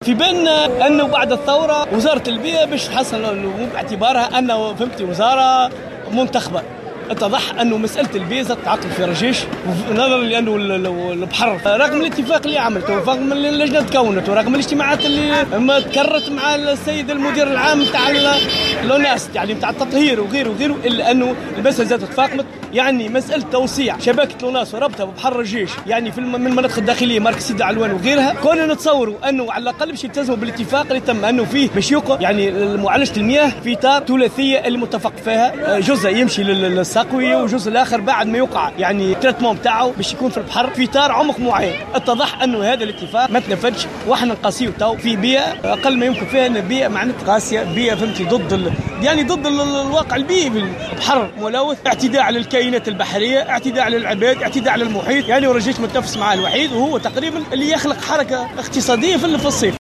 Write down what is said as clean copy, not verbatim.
في بالنا أنه بعد الثورة وزارة البيئة باش تحصل باعتبارها أنه فهمتي وزارة منتخبة. اتضح أنه مسألة البيئة تعقل في رجيش نظرا لأنه البحر رغم الاتفاق اللي عملته ورغم اللجنة تكونت ورغم الاجتماعات اللي ما تكررت مع السيد المدير العام تاع لوناس يعني تاع التطهير وغيره إلا أنه المسألة زادت تفاقمت. يعني مسألة توسيع شبكة لوناس وربطها ببحر الرجيش يعني من المناطق الداخلية مركز سيدي علوان وغيرها كنا نتصوروا أنه على الأقل باش يلتزموا بالاتفاق اللي تم أنه فيه باش يوقع يعني معالجة المياه في إطار ثلاثية المتفق فيها، جزء يمشي للسقوية وجزء الآخر بعد ما يوقع يعني التريتمون بتاعه باش يكون في البحر في إطار عمق معين. اتضح أنه هذا الاتفاق ما تنفذش واحنا نقاسيه تو في بيئة أقل ما يمكن فيها أن بيئة معناتها قاسية، بيئة فهمتي ضد الواقع البيئي بالبحر ملوث، اعتداء على الكائنات البحرية، اعتداء على العباد، اعتداء على المحيط، يعني ورجيش متنافس معاه الوحيد وهو تقريبا اللي يخلق حركة اقتصادية في الصيف.